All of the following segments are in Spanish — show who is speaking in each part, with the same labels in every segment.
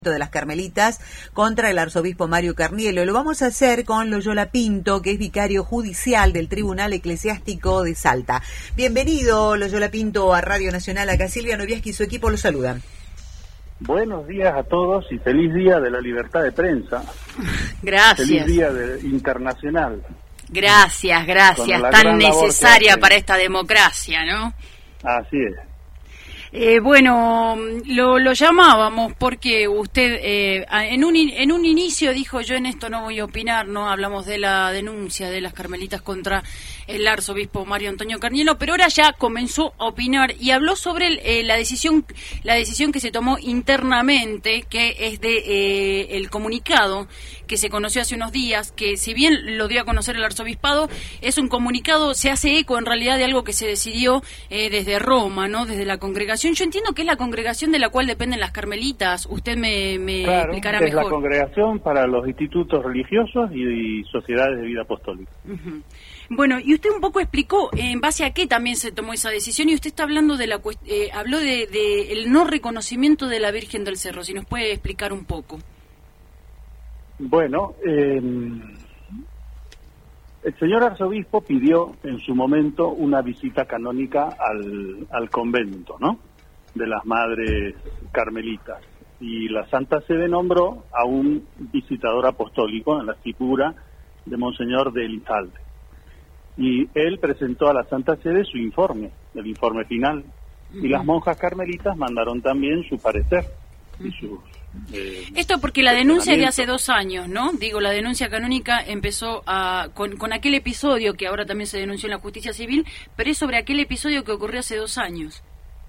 Speaker 1: de las Carmelitas contra el arzobispo Mario Carnielo. Lo vamos a hacer con Loyola Pinto, que es vicario judicial del Tribunal Eclesiástico de Salta. Bienvenido, Loyola Pinto, a Radio Nacional. Acá Silvia Noviaski y su equipo lo saludan.
Speaker 2: Buenos días a todos y feliz día de la libertad de prensa.
Speaker 3: Gracias.
Speaker 2: Feliz día internacional.
Speaker 3: Gracias, tan necesaria para esta democracia, ¿no?
Speaker 2: Así es.
Speaker 3: Bueno, lo llamábamos porque usted en un inicio dijo: yo en esto no voy a opinar, no hablamos de la denuncia de las Carmelitas contra el arzobispo Mario Antonio Carnielo, pero ahora ya comenzó a opinar y habló sobre la decisión que se tomó internamente, que es de el comunicado que se conoció hace unos días, que si bien lo dio a conocer el arzobispado, es un comunicado, se hace eco en realidad de algo que se decidió desde Roma, ¿no? Desde la congregación. Yo entiendo que es la congregación de la cual dependen las Carmelitas. Usted me explicará mejor.
Speaker 2: Es la congregación para los institutos religiosos y sociedades de vida apostólica.
Speaker 3: Uh-huh. Bueno, y usted un poco explicó en base a qué también se tomó esa decisión, y usted está hablando de habló de el no reconocimiento de la Virgen del Cerro. Si nos puede explicar un poco.
Speaker 2: Bueno, el señor arzobispo pidió en su momento una visita canónica al convento, ¿no?, de las Madres Carmelitas, y la Santa Sede nombró a un visitador apostólico en la figura de Monseñor de Elizalde, y él presentó a la Santa Sede su informe, el informe final, y las monjas carmelitas mandaron también su parecer y sus
Speaker 3: esto porque la denuncia es de hace 2 años, ¿no? Digo, la denuncia canónica empezó con aquel episodio que ahora también se denunció en la justicia civil, pero es sobre aquel episodio que ocurrió hace 2 años.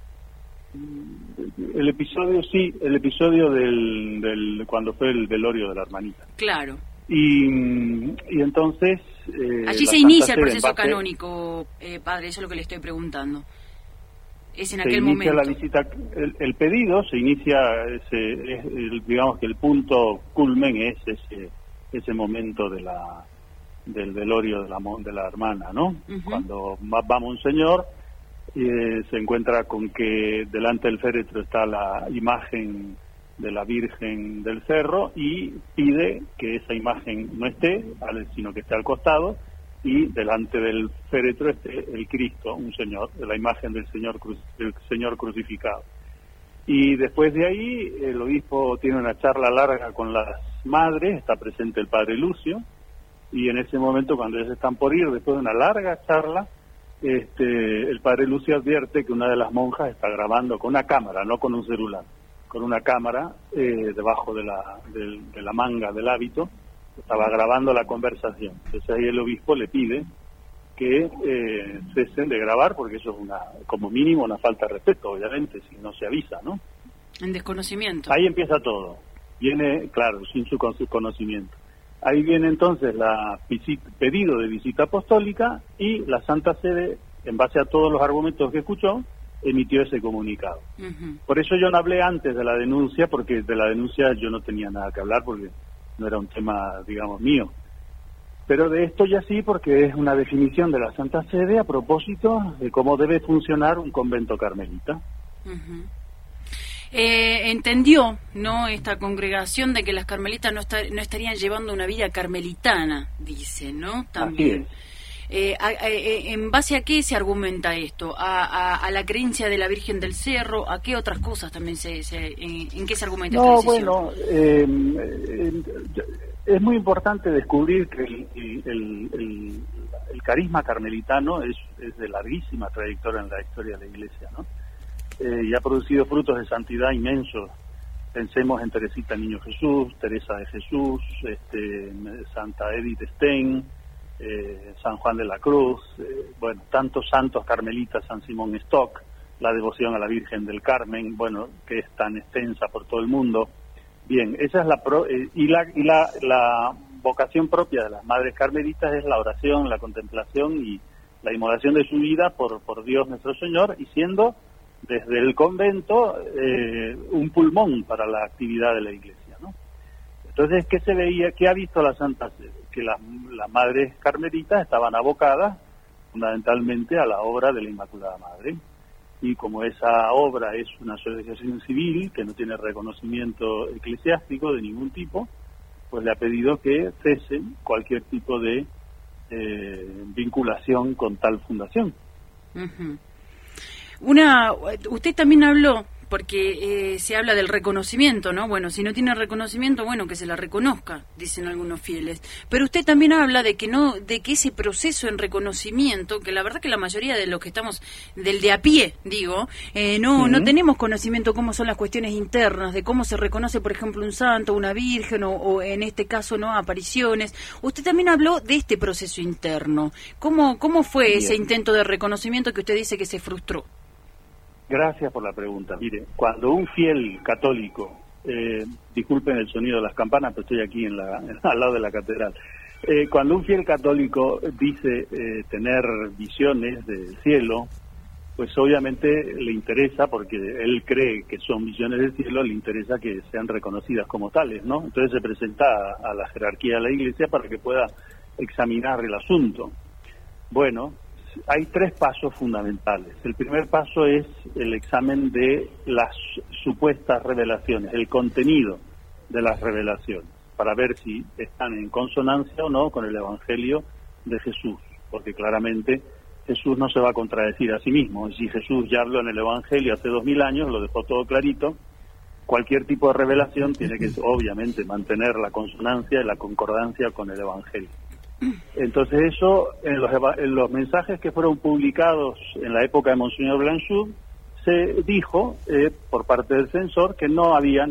Speaker 2: El episodio del cuando fue el velorio de la hermanita.
Speaker 3: Claro.
Speaker 2: Y entonces
Speaker 3: allí se inicia el proceso canónico, padre, eso es lo que le estoy pregundo. Es en aquel momento.
Speaker 2: La visita, el pedido se inicia, digamos que el punto culmen es ese momento del velorio de la hermana, ¿no? Uh-huh. Cuando va Monseñor, se encuentra con que delante del féretro está la imagen de la Virgen del Cerro y pide que esa imagen no esté, sino que esté al costado, y delante del féretro esté el Cristo, un Señor, la imagen del Señor crucificado. Y después de ahí el obispo tiene una charla larga con las madres, está presente el padre Lucio, y en ese momento, cuando ellos están por ir, después de una larga charla, el padre Lucio advierte que una de las monjas está grabando con una cámara, no con un celular, con una cámara debajo de la manga del hábito. Estaba grabando la conversación. Entonces ahí el obispo le pide que cesen de grabar, porque eso es como mínimo una falta de respeto, obviamente, si no se avisa, ¿no?
Speaker 3: En desconocimiento.
Speaker 2: Ahí empieza todo. Viene, claro, sin su conocimiento. Ahí viene entonces pedido de visita apostólica, y la Santa Sede, en base a todos los argumentos que escuchó, emitió ese comunicado. Uh-huh. Por eso yo no hablé antes de la denuncia, porque de la denuncia yo no tenía nada que hablar, porque no era un tema, digamos, mío. Pero de esto ya sí, porque es una definición de la Santa Sede a propósito de cómo debe funcionar un convento carmelita.
Speaker 3: Uh-huh. Entendió, ¿no?, esta congregación de que las carmelitas no estarían llevando una vida carmelitana, dice, ¿no? También. ¿En base a qué se argumenta esto? ¿A la creencia de la Virgen del Cerro? ¿A qué otras cosas también en qué se argumenta esta decisión?
Speaker 2: Bueno, es muy importante descubrir que el carisma carmelitano es de larguísima trayectoria en la historia de la Iglesia, ¿no? Y ha producido frutos de santidad inmensos. Pensemos en Teresita Niño Jesús, Teresa de Jesús, Santa Edith Stein, San Juan de la Cruz, bueno, tantos santos carmelitas, San Simón Stock, la devoción a la Virgen del Carmen, bueno, que es tan extensa por todo el mundo. Bien, esa es la vocación propia de las Madres Carmelitas es la oración, la contemplación y la inmolación de su vida por Dios nuestro Señor, y siendo desde el convento un pulmón para la actividad de la Iglesia, ¿no? Entonces, ¿qué se veía? ¿Qué ha visto la Santa Sede? Que las Madres Carmelitas estaban abocadas fundamentalmente a la obra de la Inmaculada Madre. y como esa obra es una asociación civil que no tiene reconocimiento eclesiástico de ningún tipo, pues le ha pedido que cesen cualquier tipo de vinculación con tal fundación.
Speaker 3: Uh-huh. Usted también habló, porque se habla del reconocimiento, ¿no? Bueno, si no tiene reconocimiento, bueno, que se la reconozca, dicen algunos fieles. Pero usted también habla de que ese proceso en reconocimiento, que la verdad que la mayoría de los que estamos, del de a pie, digo, no tenemos conocimiento cómo son las cuestiones internas, de cómo se reconoce, por ejemplo, un santo, una virgen, o en este caso, ¿no?, apariciones. Usted también habló de este proceso interno. ¿Cómo fue ese intento de reconocimiento que usted dice que se frustró?
Speaker 2: Gracias por la pregunta. Mire, cuando un fiel católico, disculpen el sonido de las campanas, pero estoy aquí al lado de la catedral, cuando un fiel católico dice tener visiones del cielo, pues obviamente le interesa, porque él cree que son visiones del cielo, le interesa que sean reconocidas como tales, ¿no? Entonces se presenta a la jerarquía de la Iglesia para que pueda examinar el asunto. Bueno, hay 3 pasos fundamentales. El primer paso es el examen de las supuestas revelaciones, el contenido de las revelaciones, para ver si están en consonancia o no con el Evangelio de Jesús, porque claramente Jesús no se va a contradecir a sí mismo. Y si Jesús ya habló en el Evangelio hace 2000 años, lo dejó todo clarito, cualquier tipo de revelación tiene que obviamente mantener la consonancia y la concordancia con el Evangelio. Entonces eso, en los mensajes que fueron publicados en la época de Monseñor Blanchud, se dijo por parte del censor que no había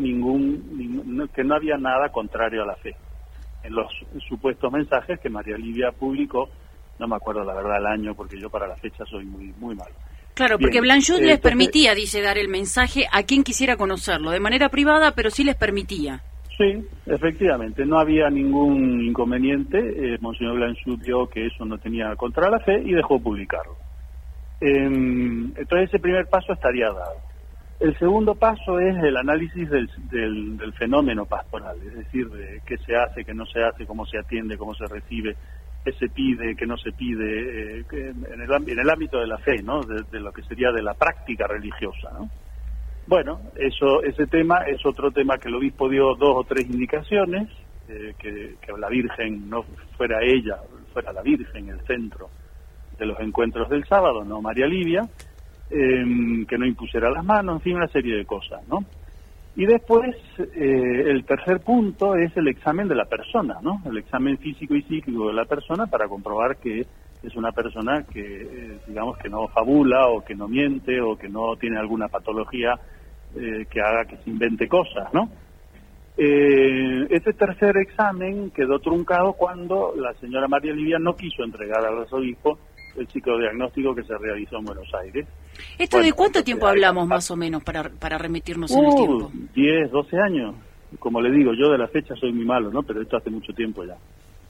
Speaker 2: que no había nada contrario a la fe en los supuestos mensajes que María Livia publicó. No me acuerdo la verdad el año, porque yo para la fecha soy muy malo.
Speaker 3: Claro, porque Blanchud les permitía, dice, dar el mensaje a quien quisiera conocerlo, de manera privada, pero sí les permitía.
Speaker 2: Sí, efectivamente, no había ningún inconveniente. Monseñor Blanchud vio que eso no tenía contra la fe y dejó publicarlo. Entonces ese primer paso estaría dado. El segundo paso es el análisis del fenómeno pastoral, es decir, de qué se hace, qué no se hace, cómo se atiende, cómo se recibe, qué se pide, qué no se pide, en el ámbito de la fe, ¿no? De lo que sería de la práctica religiosa, ¿no? Bueno, ese tema es otro tema que el obispo dio 2 o 3 indicaciones, que la Virgen no fuera fuera la Virgen el centro de los encuentros del sábado, no María Livia, que no impusiera las manos, en fin, una serie de cosas, ¿no? Y después, el tercer punto es el examen de la persona, ¿no? El examen físico y psíquico de la persona para comprobar que es una persona que, digamos, que no fabula o que no miente o que no tiene alguna patología que haga que se invente cosas, ¿no? Este tercer examen quedó truncado cuando la señora María Livia no quiso entregar al arzobispo el psicodiagnóstico que se realizó en Buenos Aires.
Speaker 3: ¿De cuánto tiempo hablamos más o menos para remitirnos en el tiempo?
Speaker 2: 10, 12 años. Como le digo, yo de la fecha soy muy malo, ¿no? Pero esto hace mucho tiempo ya.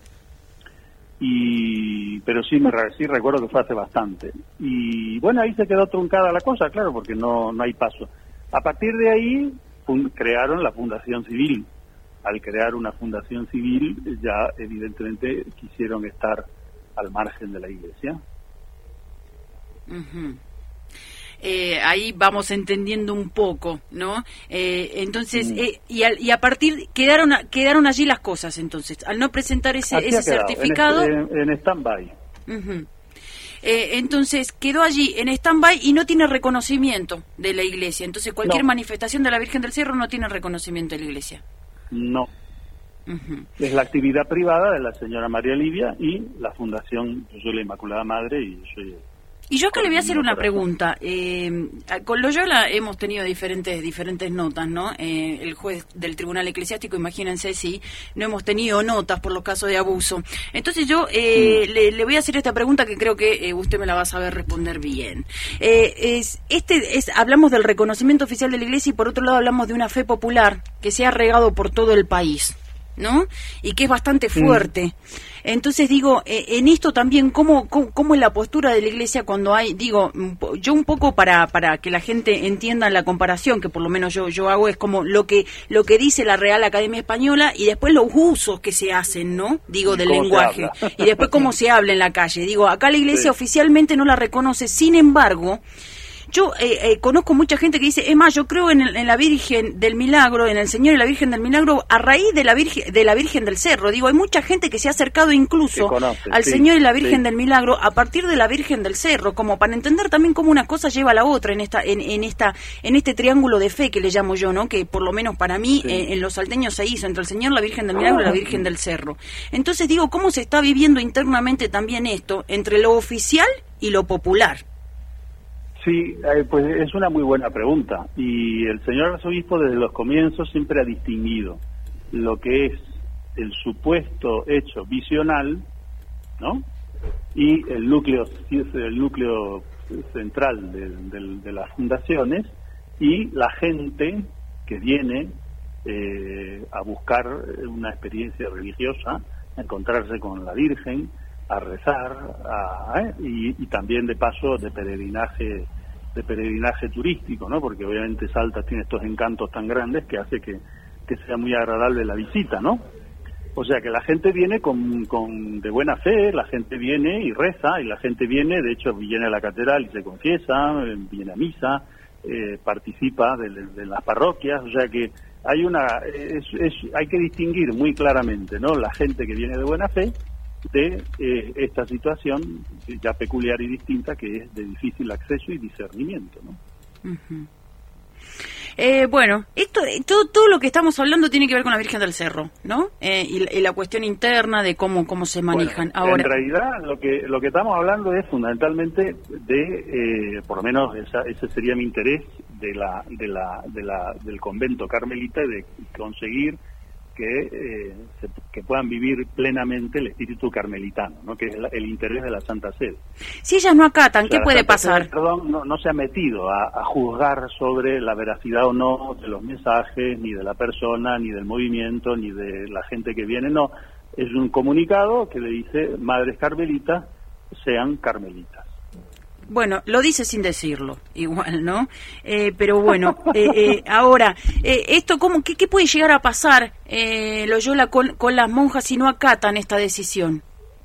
Speaker 2: Pero sí recuerdo que fue hace bastante. Y bueno, ahí se quedó truncada la cosa, claro, porque no hay paso. A partir de ahí crearon la fundación civil. Al crear una fundación civil, ya evidentemente quisieron estar al margen de la Iglesia.
Speaker 3: Uh-huh. Ahí vamos entendiendo un poco, ¿no? Entonces, y a partir, quedaron allí las cosas, entonces, al no presentar ese certificado.
Speaker 2: En stand-by.
Speaker 3: Uh-huh. Entonces, quedó allí en stand-by y no tiene reconocimiento de la Iglesia. Entonces, cualquier manifestación de la Virgen del Cerro no tiene reconocimiento de la Iglesia.
Speaker 2: No.
Speaker 3: Uh-huh.
Speaker 2: Es la actividad privada de la señora María Livia y la fundación. Yo soy la Inmaculada Madre y soy...
Speaker 3: Y yo acá le voy a hacer una pregunta. Con Loyola hemos tenido diferentes notas, ¿no? El juez del Tribunal Eclesiástico, imagínense si no hemos tenido notas por los casos de abuso. Entonces yo le voy a hacer esta pregunta que creo que usted me la va a saber responder bien. Hablamos del reconocimiento oficial de la Iglesia y por otro lado hablamos de una fe popular que se ha regado por todo el país, ¿no? Y que es bastante fuerte. Entonces digo, en esto también, ¿cómo es la postura de la Iglesia cuando hay, digo, yo un poco para que la gente entienda la comparación, que por lo menos yo hago, es como lo que dice la Real Academia Española y después los usos que se hacen, ¿no? Digo, del lenguaje. Y después cómo se habla en la calle. Digo, acá la Iglesia oficialmente no la reconoce, sin embargo, Yo conozco mucha gente que dice, es más, yo creo en la Virgen del Milagro, en el Señor y la Virgen del Milagro, a raíz de la Virgen del Cerro. Digo, hay mucha gente que se ha acercado incluso al Señor y la Virgen del Milagro a partir de la Virgen del Cerro, como para entender también cómo una cosa lleva a la otra en este triángulo de fe que le llamo yo, ¿no? Que por lo menos para mí en los salteños se hizo entre el Señor, la Virgen del Milagro y la Virgen del Cerro. Entonces digo, ¿cómo se está viviendo internamente también esto entre lo oficial y lo popular?
Speaker 2: Sí, pues es una muy buena pregunta, y el señor arzobispo desde los comienzos siempre ha distinguido lo que es el supuesto hecho visional, ¿no? Y el núcleo central de las fundaciones, y la gente que viene a buscar una experiencia religiosa, a encontrarse con la Virgen, a rezar, y también de paso de peregrinaje turístico, ¿no? Porque obviamente Salta tiene estos encantos tan grandes que hace que sea muy agradable la visita, ¿no? O sea que la gente viene de buena fe, la gente viene y reza, y la gente viene, de hecho viene a la catedral y se confiesa, viene a misa, participa de las parroquias, o sea que hay que distinguir muy claramente, ¿no? La gente que viene de buena fe de esta situación ya peculiar y distinta, que es de difícil acceso y discernimiento, ¿no?
Speaker 3: Uh-huh. Bueno, todo lo que estamos hablando tiene que ver con la Virgen del Cerro, ¿no? Y la cuestión interna de cómo se manejan.
Speaker 2: Bueno, ahora, en realidad lo que estamos hablando es fundamentalmente por lo menos ese sería mi interés del convento carmelita, de conseguir que puedan vivir plenamente el espíritu carmelitano, ¿no? Que es el interés de la Santa Sede.
Speaker 3: Si ellas no acatan, ¿qué puede pasar?
Speaker 2: No se ha metido a juzgar sobre la veracidad o no de los mensajes, ni de la persona, ni del movimiento, ni de la gente que viene, no. Es un comunicado que le dice, madres carmelitas, sean carmelitas.
Speaker 3: Bueno, lo dice sin decirlo, igual, ¿no? Pero bueno, ahora, esto, ¿qué puede llegar a pasar, Loyola, con las monjas si no acatan esta decisión?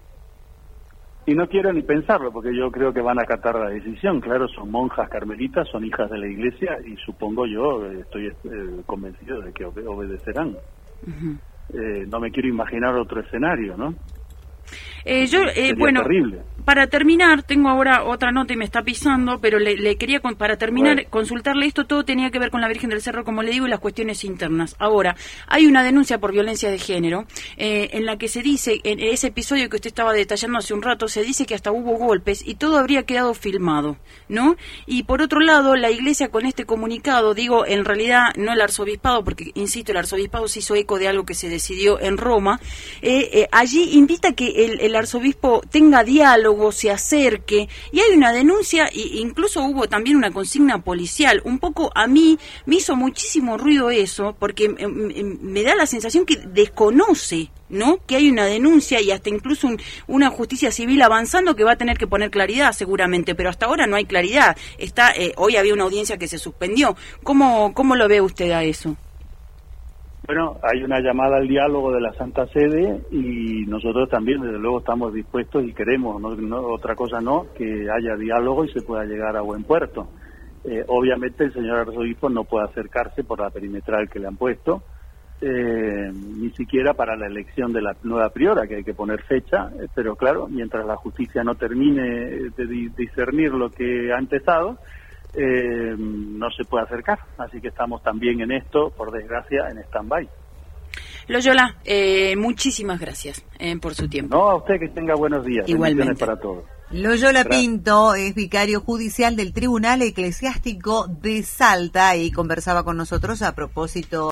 Speaker 2: Y no quiero ni pensarlo, porque yo creo que van a acatar la decisión. Claro, son monjas carmelitas, son hijas de la Iglesia, y supongo yo, estoy convencido de que obedecerán. Uh-huh. No me quiero imaginar otro escenario, ¿no?
Speaker 3: Bueno,
Speaker 2: terrible.
Speaker 3: Para terminar, tengo ahora otra nota y me está pisando, pero le quería, para terminar, consultarle esto. Todo tenía que ver con la Virgen del Cerro, como le digo, y las cuestiones internas. Ahora, hay una denuncia por violencia de género, en la que se dice, en ese episodio que usted estaba detallando hace un rato, se dice que hasta hubo golpes y todo habría quedado filmado, ¿no? Y por otro lado, la Iglesia con este comunicado, digo, en realidad no el arzobispado, porque, insisto, el arzobispado se hizo eco de algo que se decidió en Roma, allí invita que el arzobispo tenga diálogo, se acerque, y hay una denuncia, e incluso hubo también una consigna policial. Un poco a mí me hizo muchísimo ruido eso, porque me da la sensación que desconoce, ¿no?, que hay una denuncia y hasta incluso una justicia civil avanzando que va a tener que poner claridad seguramente, pero hasta ahora no hay claridad. Hoy había una audiencia que se suspendió. ¿Cómo lo ve usted a eso?
Speaker 2: Bueno, hay una llamada al diálogo de la Santa Sede, y nosotros también, desde luego, estamos dispuestos y queremos, otra cosa no, que haya diálogo y se pueda llegar a buen puerto. Obviamente el señor arzobispo no puede acercarse por la perimetral que le han puesto, ni siquiera para la elección de la nueva priora, que hay que poner fecha, pero claro, mientras la justicia no termine de discernir lo que ha empezado, no se puede acercar, así que estamos también en esto, por desgracia, en stand-by.
Speaker 3: Loyola, muchísimas gracias por su tiempo.
Speaker 2: No, a usted, que tenga buenos días.
Speaker 3: Igualmente.
Speaker 2: Para todos.
Speaker 1: Loyola Pinto es vicario judicial del Tribunal Eclesiástico de Salta y conversaba con nosotros a propósito